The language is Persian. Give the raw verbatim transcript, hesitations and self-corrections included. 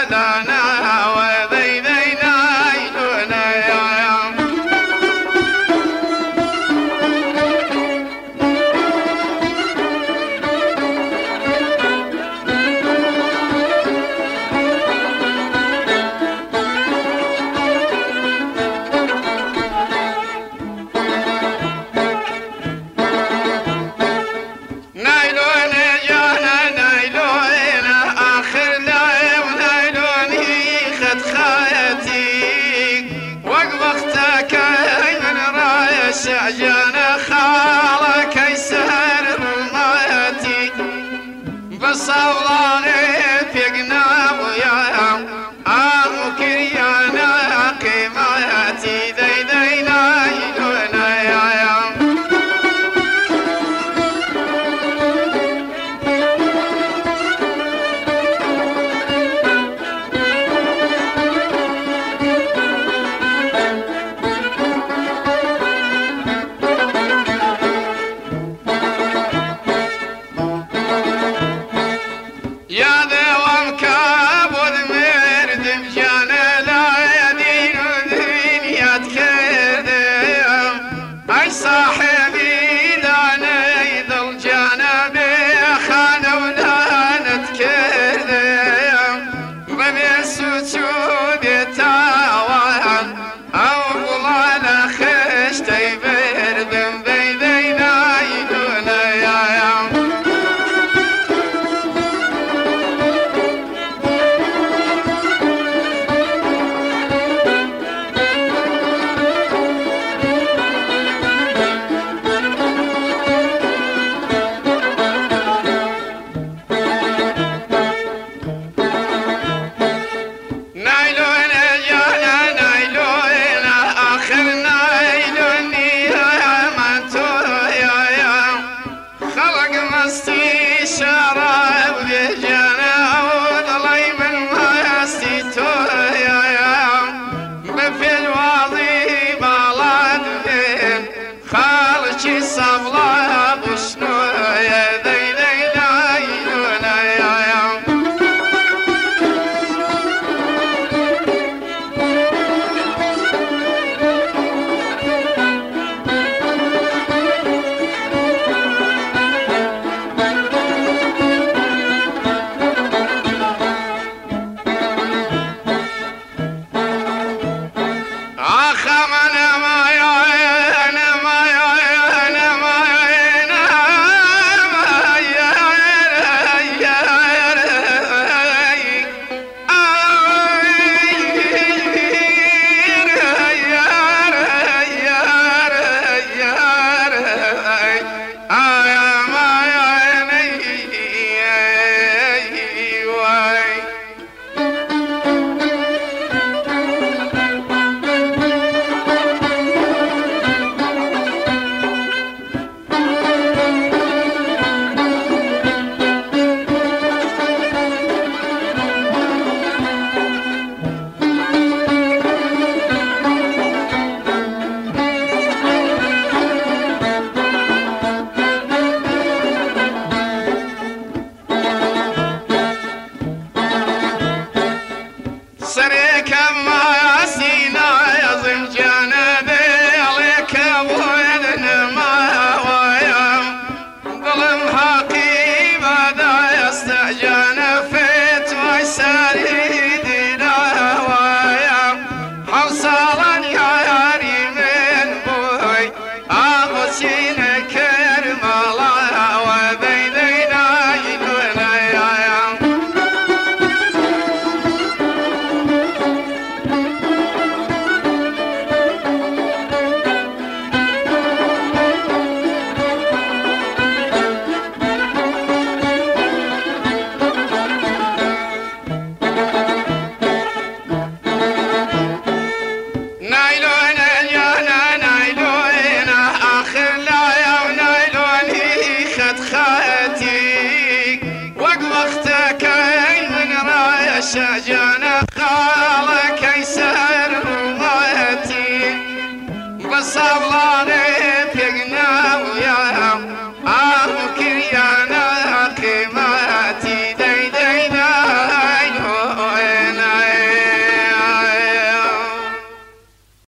سعجان خالك يسهر رماتي بس الله فيقنا ويا أمك ريانا قيماتي ذي ذينا يدونا يا يا ذوام كاب وذمير دمجان لا يدين وذين يتكرد أي صاحبي لا يضل جانبي خان ولا نتكرد بمي سوتشود يتاوان أو بلانا خشتي بردم بيدينا يدونا يا يا خالشي صبلا بشنو يا ذي ذي ذينا يا يا آخمنا ما يا سريك ما سينا يا زنجان ذيلك وين ما ويا ظلم حقيب هذا يستعجان فيت ويساري لا ويا حوصلا يا ريمين بوي أغسين كرم الله وبيننا يدونا يا يا شجان خالك يسهر